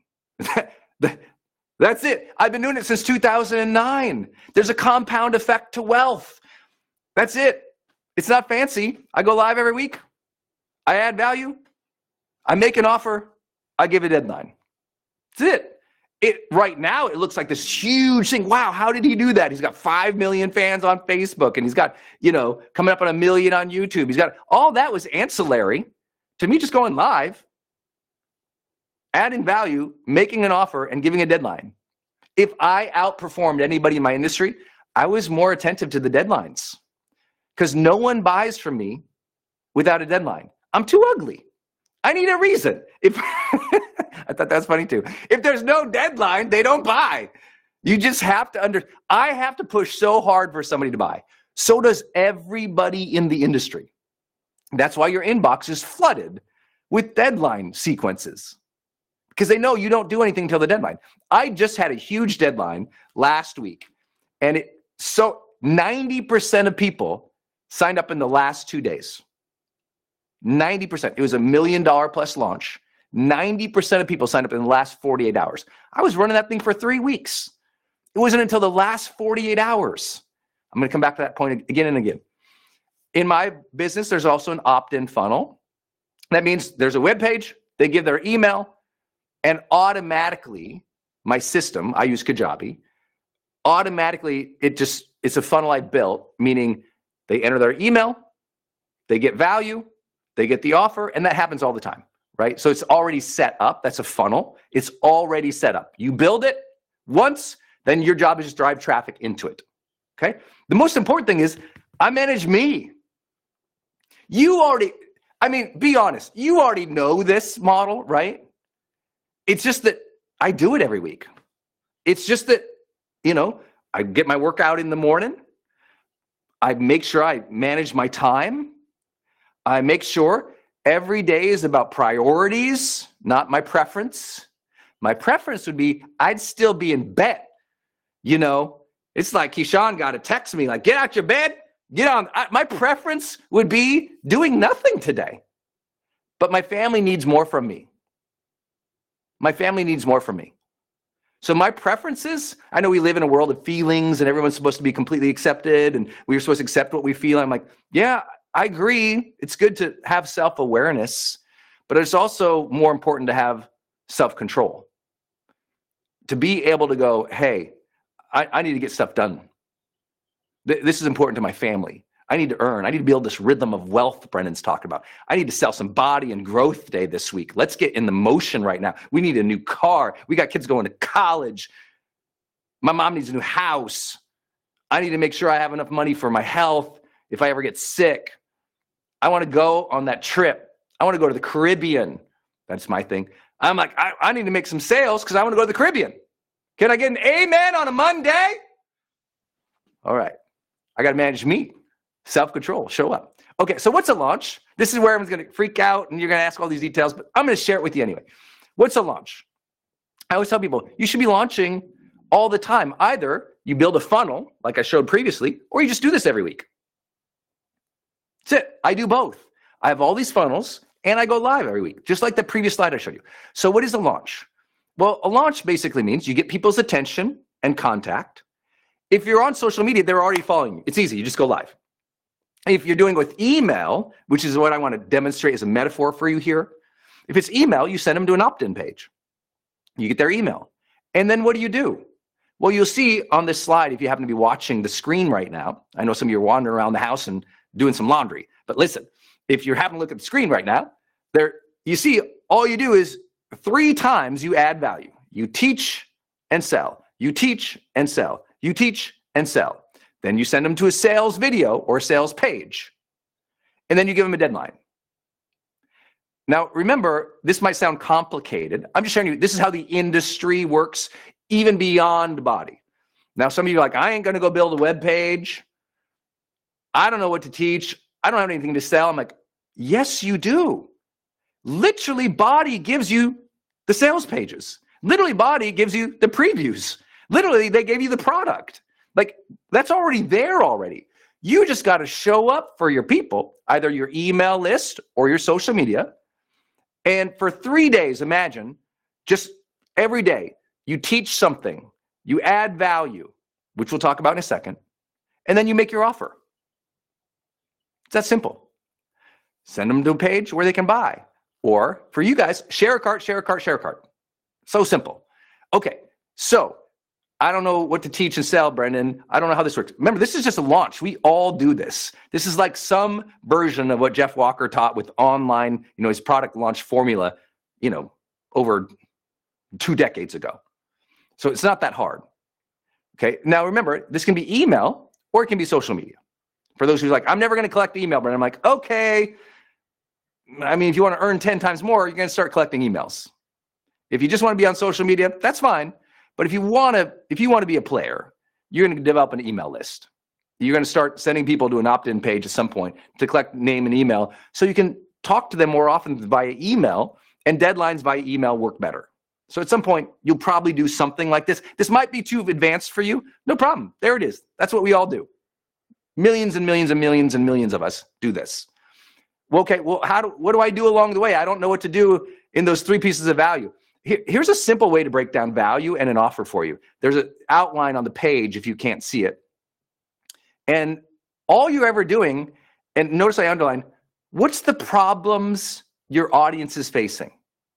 That's it. I've been doing it since 2009. There's a compound effect to wealth. That's it. It's not fancy. I go live every week. I add value. I make an offer. I give a deadline. That's it. Right now, it looks like this huge thing. Wow, how did he do that? He's got 5 million fans on Facebook, and he's got, coming up on 1 million on YouTube. He's got all that was ancillary to me just going live, adding value, making an offer, and giving a deadline. If I outperformed anybody in my industry, I was more attentive to the deadlines because no one buys from me without a deadline. I'm too ugly. I need a reason. I thought that's funny too. If there's no deadline, they don't buy. You just have to I have to push so hard for somebody to buy. So does everybody in the industry. That's why your inbox is flooded with deadline sequences, because they know you don't do anything until the deadline. I just had a huge deadline last week, and 90% of people signed up in the last 2 days. 90%. It was $1 million plus launch. 90% of people signed up in the last 48 hours. I was running that thing for 3 weeks. It wasn't until the last 48 hours. I'm going to come back to that point again and again. In my business, there's also an opt-in funnel. That means there's a web page, they give their email, and automatically, my system, I use Kajabi, automatically, it's a funnel I built, meaning they enter their email, they get value, they get the offer, and that happens all the time, right? So it's already set up. That's a funnel. It's already set up. You build it once, then your job is just drive traffic into it, okay? The most important thing is I manage me. Be honest, you already know this model, right? It's just that I do it every week. It's just that, I get my workout in the morning. I make sure I manage my time. I make sure every day is about priorities, not my preference. My preference would be I'd still be in bed. It's like Keyshawn got to text me like, get out your bed, get on. My preference would be doing nothing today. But my family needs more from me. My family needs more from me. So my preferences, I know we live in a world of feelings and everyone's supposed to be completely accepted and we're supposed to accept what we feel. I'm like, yeah, I agree. It's good to have self-awareness, but it's also more important to have self-control. To be able to go, hey, I need to get stuff done. This is important to my family. I need to earn. I need to build this rhythm of wealth Brennan's talking about. I need to sell some body and growth day this week. Let's get in the motion right now. We need a new car. We got kids going to college. My mom needs a new house. I need to make sure I have enough money for my health if I ever get sick. I want to go on that trip. I want to go to the Caribbean. That's my thing. I'm like, I need to make some sales because I want to go to the Caribbean. Can I get an amen on a Monday? All right. I got to manage me. Self-control, show up. Okay, so what's a launch? This is where everyone's going to freak out and you're going to ask all these details, but I'm going to share it with you anyway. What's a launch? I always tell people, you should be launching all the time. Either you build a funnel, like I showed previously, or you just do this every week. That's it. I do both. I have all these funnels and I go live every week, just like the previous slide I showed you. So what is a launch? Well, a launch basically means you get people's attention and contact. If you're on social media, they're already following you. It's easy. You just go live. If you're doing it with email, which is what I want to demonstrate as a metaphor for you here, if it's email, you send them to an opt-in page. You get their email. And then what do? Well, you'll see on this slide, if you happen to be watching the screen right now, I know some of you are wandering around the house and doing some laundry, but listen, if you're having a look at the screen right now, there you see all you do is 3 times you add value. You teach and sell. You teach and sell. You teach and sell. Then you send them to a sales video or a sales page. And then you give them a deadline. Now, remember, this might sound complicated. I'm just showing you, this is how the industry works, even beyond body. Now, some of you are like, I ain't going to go build a web page. I don't know what to teach. I don't have anything to sell. I'm like, yes, you do. Literally, body gives you the sales pages. Literally, body gives you the previews. Literally, they gave you the product. Like, that's already there already. You just got to show up for your people, either your email list or your social media. And for 3 days, imagine, just every day, you teach something, you add value, which we'll talk about in a second, and then you make your offer. It's that simple. Send them to a page where they can buy. Or for you guys, share a cart, share a cart, share a cart. So simple. Okay, so I don't know what to teach and sell, Brendan. I don't know how this works. Remember, this is just a launch. We all do this. This is like some version of what Jeff Walker taught with online, his product launch formula, over 2 decades ago. So it's not that hard. Okay. Now remember, this can be email or it can be social media. For those who are like, I'm never going to collect email, Brendan. I'm like, okay. I mean, if you want to earn 10 times more, you're going to start collecting emails. If you just want to be on social media, that's fine. But if you want to be a player, you're going to develop an email list. You're going to start sending people to an opt-in page at some point to collect name and email so you can talk to them more often via email, and deadlines via email work better. So at some point, you'll probably do something like this. This might be too advanced for you. No problem. There it is. That's what we all do. Millions and millions and millions and millions of us do this. Well, okay, well, what do I do along the way? I don't know what to do in those 3 pieces of value. Here's a simple way to break down value and an offer for you. There's an outline on the page if you can't see it. And all you're ever doing, and notice I underline, what's the problems your audience is facing?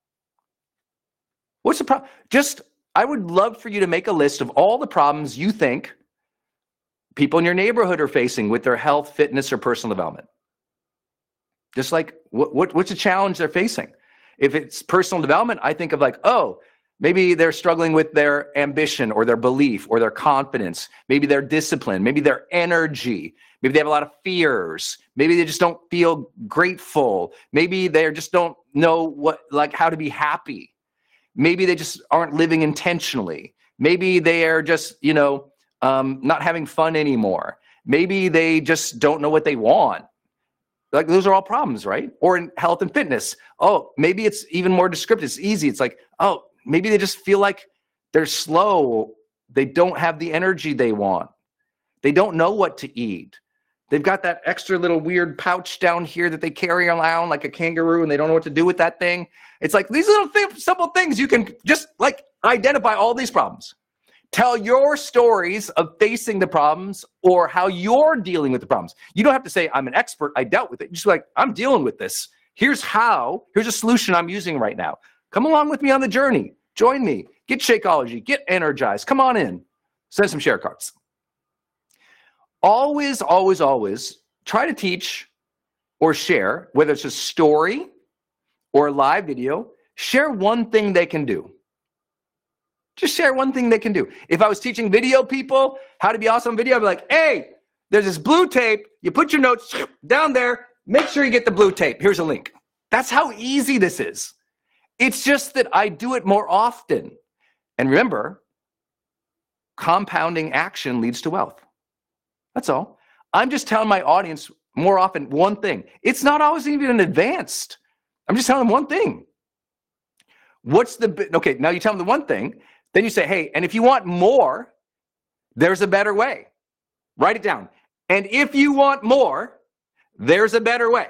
What's the problem? I would love for you to make a list of all the problems you think people in your neighborhood are facing with their health, fitness, or personal development. Just like, what's the challenge they're facing? If it's personal development, I think of like, oh, maybe they're struggling with their ambition or their belief or their confidence. Maybe their discipline, maybe their energy. Maybe they have a lot of fears. Maybe they just don't feel grateful. Maybe they just don't know how to be happy. Maybe they just aren't living intentionally. Maybe they are just, not having fun anymore. Maybe they just don't know what they want. Like, those are all problems, right? Or in health and fitness. Oh, maybe it's even more descriptive. It's easy. It's like, oh, maybe they just feel like they're slow. They don't have the energy they want. They don't know what to eat. They've got that extra little weird pouch down here that they carry around like a kangaroo, and they don't know what to do with that thing. It's like these little simple things you can just like Identify all these problems. Tell your stories of facing the problems or how you're dealing with the problems. You don't have to say, I'm an expert, I dealt with it. Just like, I'm dealing with this. Here's a solution I'm using right now. Come along with me on the journey. Join me. Get Shakeology. Get energized. Come on in. Send some share cards. Always, always, always try to teach or share, whether it's a story or a live video, share one thing they can do. Just share one thing they can do. If I was teaching video people how to be awesome on video, I'd be like, hey, there's this blue tape. You put your notes down there. Make sure you get the blue tape. Here's a link. That's how easy this is. It's just that I do it more often. And remember, compounding action leads to wealth. That's all. I'm just telling my audience more often one thing. It's not always even advanced. I'm just telling them one thing. Okay, now you tell them the one thing. Then you say, hey, and if you want more, there's a better way. Write it down. And if you want more, there's a better way.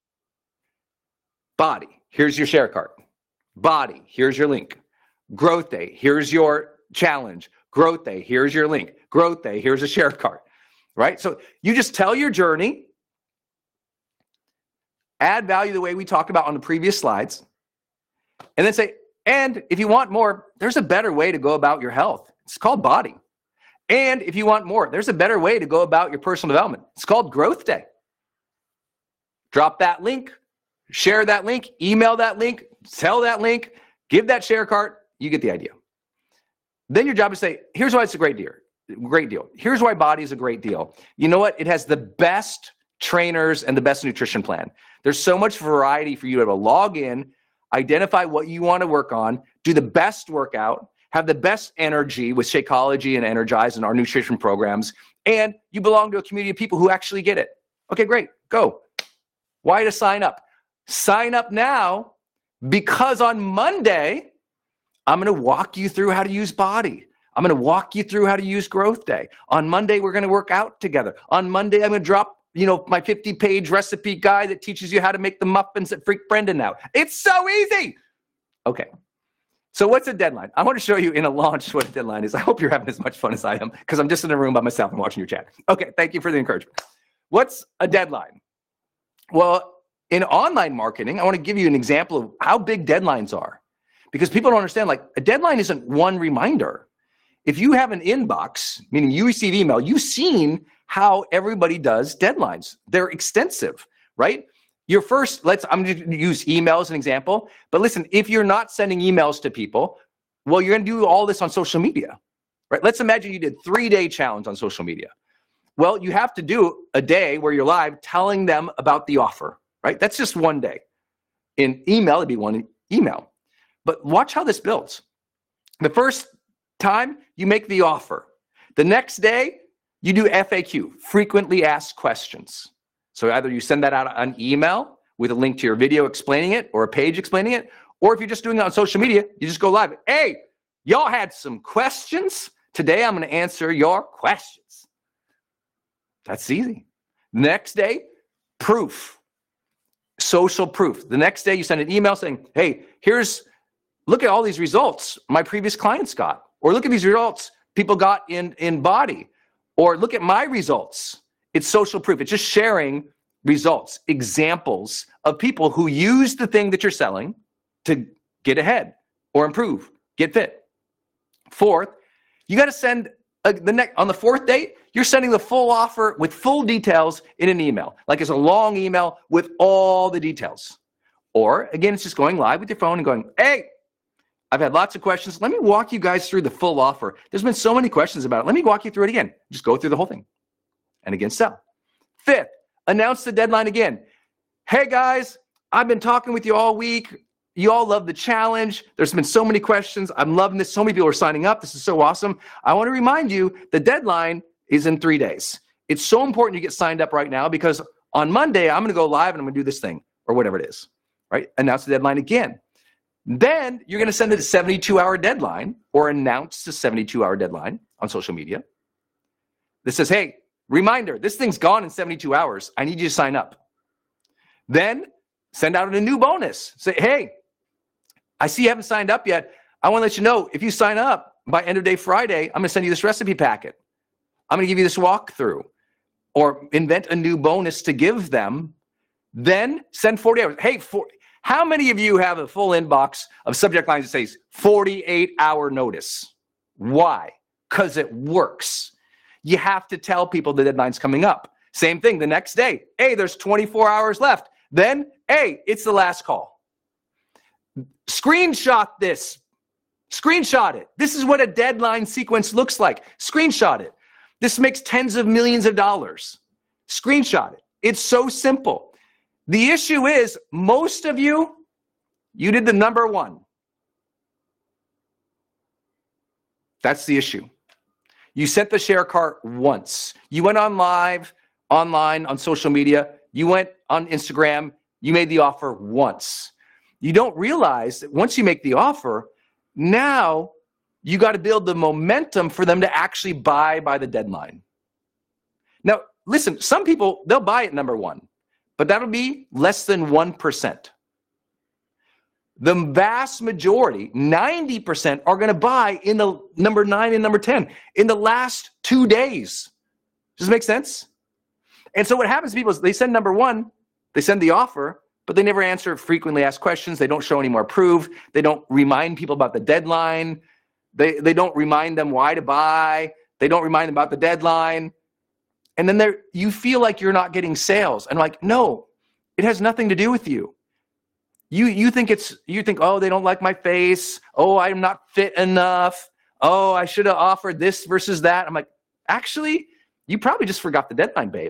Body, here's your share card. Body, here's your link. Growth Day, here's your challenge. Growth Day, here's your link. Growth Day, here's a share card. Right? So you just tell your journey, add value the way we talked about on the previous slides, and then say, and if you want more, there's a better way to go about your health. It's called Body. And if you want more, there's a better way to go about your personal development. It's called Growth Day. Drop that link, share that link, email that link, sell that link, give that share card. You get the idea. Then your job is to say, here's why it's a great deal. Here's why Body is a great deal. You know what? It has the best trainers and the best nutrition plan. There's so much variety for you to log in, identify what you want to work on, do the best workout, have the best energy with Shakeology and Energize and our nutrition programs, and you belong to a community of people who actually get it. Okay, great. Go. Why to sign up? Sign up now because on Monday, I'm going to walk you through how to use Body. I'm going to walk you through how to use Growth Day. On Monday, we're going to work out together. On Monday, I'm going to drop my 50-page recipe guide that teaches you how to make the muffins that freak Brendan out. It's so easy. Okay. So what's a deadline? I want to show you in a launch what a deadline is. I hope you're having as much fun as I am because I'm just in a room by myself and watching your chat. Okay. Thank you for the encouragement. What's a deadline? Well, in online marketing, I want to give you an example of how big deadlines are because people don't understand, like a deadline isn't one reminder. If you have an inbox, meaning you receive email, you've seen how everybody does deadlines. They're extensive, right? I'm going to use email as an example, but listen, if you're not sending emails to people, well, you're going to do all this on social media, right? Let's imagine you did 3-day challenge on social media. Well, you have to do a day where you're live telling them about the offer, right? That's just one day. In email, it'd be one email. But watch how this builds. The first time you make the offer. The next day, you do FAQ, frequently asked questions. So either you send that out on email with a link to your video explaining it or a page explaining it, or if you're just doing it on social media, you just go live. Hey, y'all had some questions? Today, I'm going to answer your questions. That's easy. Next day, proof, social proof. The next day, you send an email saying, hey, look at all these results my previous clients got, or look at these results people got in Body, or look at my results. It's social proof. It's just sharing results, examples of people who use the thing that you're selling to get ahead or improve, get fit. Fourth, you got to send on the fourth date, you're sending the full offer with full details in an email. Like it's a long email with all the details. Or again, it's just going live with your phone and going, hey, I've had lots of questions. Let me walk you guys through the full offer. There's been so many questions about it. Let me walk you through it again. Just go through the whole thing. And again, sell. Fifth, announce the deadline again. Hey guys, I've been talking with you all week. You all love the challenge. There's been so many questions. I'm loving this. So many people are signing up. This is so awesome. I want to remind you the deadline is in 3 days. It's so important you get signed up right now because on Monday, I'm going to go live and I'm going to do this thing or whatever it is, right? Announce the deadline again. Then you're going to send it a 72-hour deadline or announce the 72-hour deadline on social media. This says, hey, reminder, this thing's gone in 72 hours. I need you to sign up. Then send out a new bonus. Say, hey, I see you haven't signed up yet. I want to let you know, if you sign up by end of day Friday, I'm going to send you this recipe packet. I'm going to give you this walkthrough or invent a new bonus to give them. Then send 40 hours. Hey, how many of you have a full inbox of subject lines that says 48-hour notice? Why? Because it works. You have to tell people the deadline's coming up. Same thing the next day. Hey, there's 24 hours left. Then, hey, it's the last call. Screenshot this. Screenshot it. This is what a deadline sequence looks like. Screenshot it. This makes tens of millions of dollars. Screenshot it. It's so simple. The issue is, most of you did the number one. That's the issue. You sent the share cart once. You went on live, online, on social media. You went on Instagram. You made the offer once. You don't realize that once you make the offer, now you got to build the momentum for them to actually buy by the deadline. Now, listen, some people, they'll buy at number one, but that'll be less than 1%. The vast majority, 90%, are going to buy in the number 9 and number 10 in the last 2 days. Does this make sense? And so what happens to people is they send number one, they send the offer, but they never answer frequently asked questions. They don't show any more proof. They don't remind people about the deadline. They don't remind them why to buy. They don't remind them about the deadline. And then you feel like you're not getting sales. And like, no, it has nothing to do with you. You think, oh, they don't like my face. Oh, I'm not fit enough. Oh, I should have offered this versus that. I'm like, actually, you probably just forgot the deadline, babe.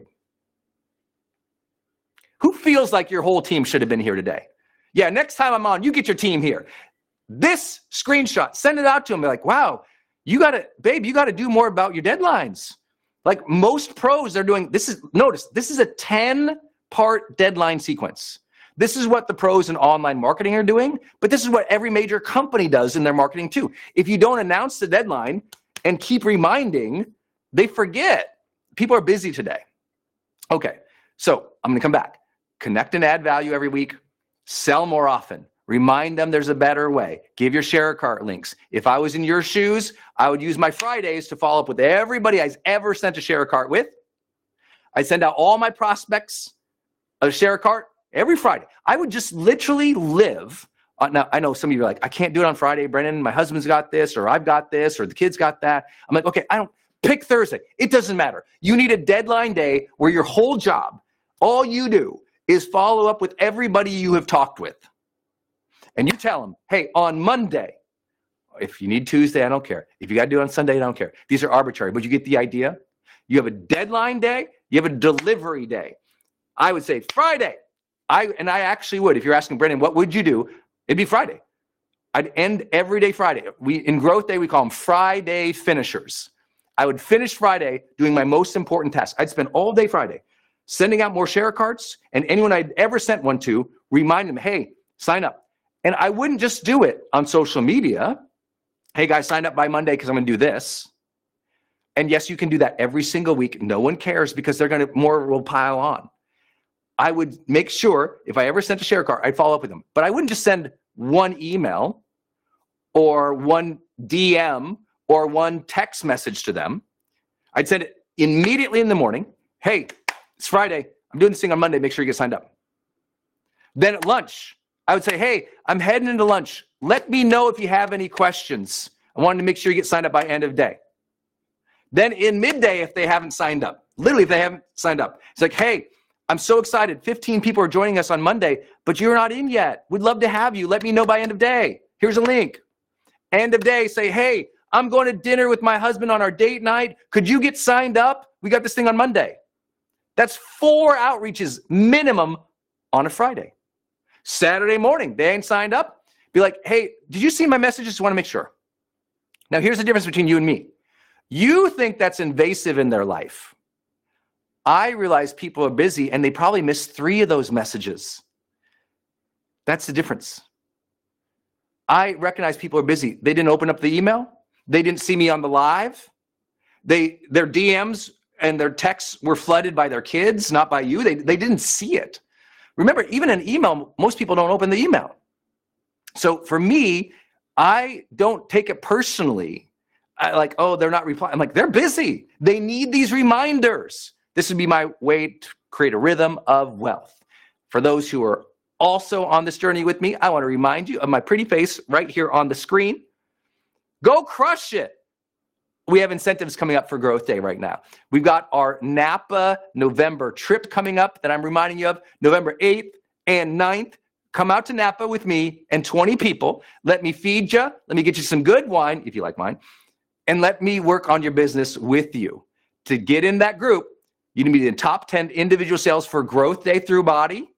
Who feels like your whole team should have been here today? Yeah, next time I'm on, you get your team here. This screenshot, send it out to them. Be like, wow, you got to do more about your deadlines. Like most pros, they're doing, notice, this is a 10-part deadline sequence. This is what the pros in online marketing are doing, but this is what every major company does in their marketing too. If you don't announce the deadline and keep reminding, they forget. People are busy today. Okay, so I'm going to come back. Connect and add value every week. Sell more often. Remind them there's a better way. Give your share cart links. If I was in your shoes, I would use my Fridays to follow up with everybody I've ever sent a share cart with. I send out all my prospects a share cart every Friday. I would just literally live. Now, I know some of you are like, I can't do it on Friday, Brennan. My husband's got this, or I've got this, or the kids got that. I'm like, okay, pick Thursday. It doesn't matter. You need a deadline day where your whole job, all you do is follow up with everybody you have talked with. And you tell them, hey, on Monday, if you need Tuesday, I don't care. If you got to do it on Sunday, I don't care. These are arbitrary, but you get the idea. You have a deadline day. You have a delivery day. I would say Friday. I actually would. If you're asking Brennan, what would you do? It'd be Friday. I'd end every day Friday. In Growth Day, we call them Friday finishers. I would finish Friday doing my most important task. I'd spend all day Friday sending out more share carts, and anyone I'd ever sent one to, remind them, hey, sign up. And I wouldn't just do it on social media. Hey, guys, sign up by Monday because I'm going to do this. And yes, you can do that every single week. No one cares because more will pile on. I would make sure if I ever sent a share cart, I'd follow up with them. But I wouldn't just send one email or one DM or one text message to them. I'd send it immediately in the morning. Hey, it's Friday. I'm doing this thing on Monday. Make sure you get signed up. Then at lunch, I would say, hey, I'm heading into lunch. Let me know if you have any questions. I wanted to make sure you get signed up by end of day. Then in midday, if they haven't signed up, literally if they haven't signed up, it's like, hey, I'm so excited. 15 people are joining us on Monday, but you're not in yet. We'd love to have you. Let me know by end of day. Here's a link. End of day, say, hey, I'm going to dinner with my husband on our date night. Could you get signed up? We got this thing on Monday. That's 4 outreaches minimum on a Friday. Saturday morning, they ain't signed up. Be like, hey, did you see my messages? Just want to make sure. Now, here's the difference between you and me. You think that's invasive in their life. I realize people are busy and they probably missed 3 of those messages. That's the difference. I recognize people are busy. They didn't open up the email. They didn't see me on the live. Their DMs and their texts were flooded by their kids, not by you. They didn't see it. Remember, even an email, most people don't open the email. So for me, I don't take it personally. Like, oh, they're not replying. I'm like, they're busy. They need these reminders. This would be my way to create a rhythm of wealth. For those who are also on this journey with me, I want to remind you of my pretty face right here on the screen. Go crush it. We have incentives coming up for Growth Day right now. We've got our Napa November trip coming up that I'm reminding you of, November 8th and 9th. Come out to Napa with me and 20 people. Let me feed you. Let me get you some good wine, if you like mine, and let me work on your business with you. To get in that group, you need to be in the top 10 individual sales for Growth Day through Body,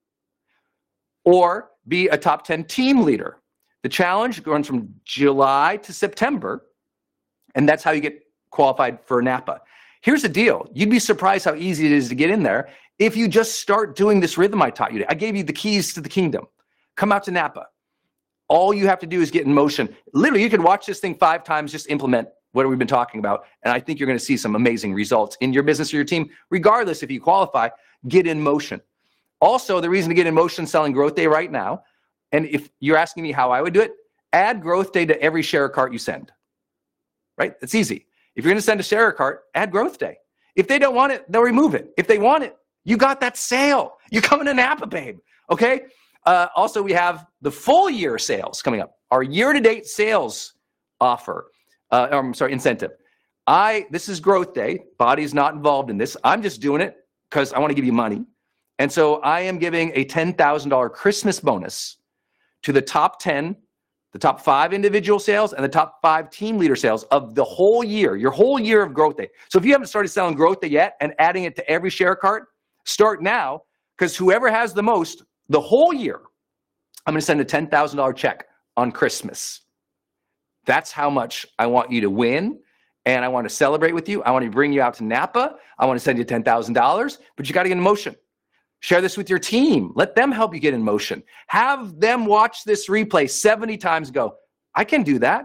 or be a top 10 team leader. The challenge runs from July to September, and that's how you get qualified for Napa. Here's the deal. You'd be surprised how easy it is to get in there if you just start doing this rhythm I taught you. I gave you the keys to the kingdom. Come out to Napa. All you have to do is get in motion. Literally, you can watch this thing 5 times, just implement what we've been talking about, and I think you're going to see some amazing results in your business or your team. Regardless if you qualify, get in motion. Also, the reason to get in motion selling Growth Day right now, and if you're asking me how I would do it, add Growth Day to every share cart you send. Right? It's easy. If you're going to send a share cart, add Growth Day. If they don't want it, they'll remove it. If they want it, you got that sale. You're coming to Napa, babe. Okay? Also, we have the full year sales coming up. Our year-to-date sales offer, incentive. This is Growth Day. Body's not involved in this. I'm just doing it because I want to give you money. And so I am giving a $10,000 Christmas bonus to the top 10, the top 5 individual sales, and the top 5 team leader sales of the whole year, your whole year of Growth Day. So if you haven't started selling Growth Day yet and adding it to every share cart, start now, because whoever has the most the whole year, I'm going to send a $10,000 check on Christmas. That's how much I want you to win, and I want to celebrate with you. I want to bring you out to Napa. I want to send you $10,000, but you got to get in motion. Share this with your team. Let them help you get in motion. Have them watch this replay 70 times and go, I can do that.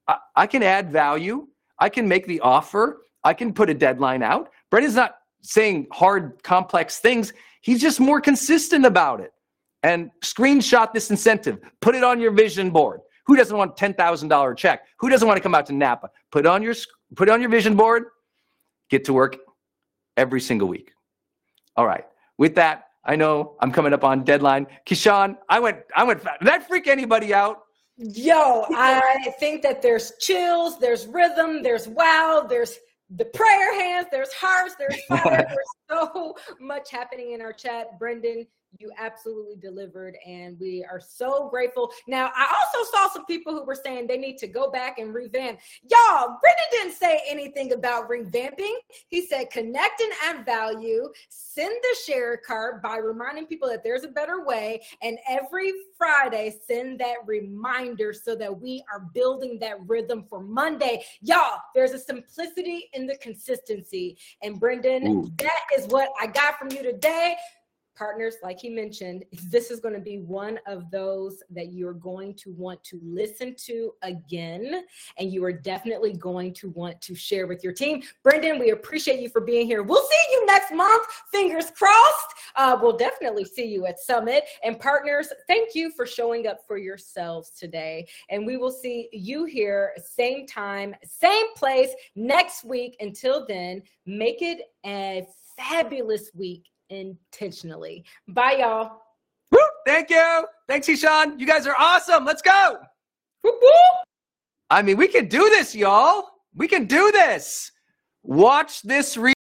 I can add value. I can make the offer. I can put a deadline out. Brendan's not saying hard, complex things. He's just more consistent about it. And screenshot this incentive. Put it on your vision board. Who doesn't want a $10,000 check? Who doesn't want to come out to Napa? Put it on your vision board. Get to work every single week. All right. With that, I know I'm coming up on deadline. Keyshawn, I went. Did that freak anybody out? Yo, I think that there's chills, there's rhythm, there's wow, there's the prayer hands, there's hearts, there's fire. There's so much happening in our chat. Brendan, you absolutely delivered, and we are so grateful. Now, I also saw some people who were saying they need to go back and revamp. Y'all, Brendan didn't say anything about revamping. He said connect and add value, send the share cart by reminding people that there's a better way, and every Friday, send that reminder so that we are building that rhythm for Monday. Y'all, there's a simplicity in the consistency. And Brendan, that is what I got from you today. Partners, like he mentioned, this is going to be one of those that you're going to want to listen to again, and you are definitely going to want to share with your team. Brendan, we appreciate you for being here. We'll see you next month. Fingers crossed. We'll definitely see you at Summit. And partners, thank you for showing up for yourselves today. And we will see you here same time, same place next week. Until then, make it a fabulous week intentionally. Bye, y'all. Woo, thank you. Thanks, Keyshawn. You guys are awesome. Let's go. Whoop, whoop. I mean, we can do this, y'all. We can do this. Watch this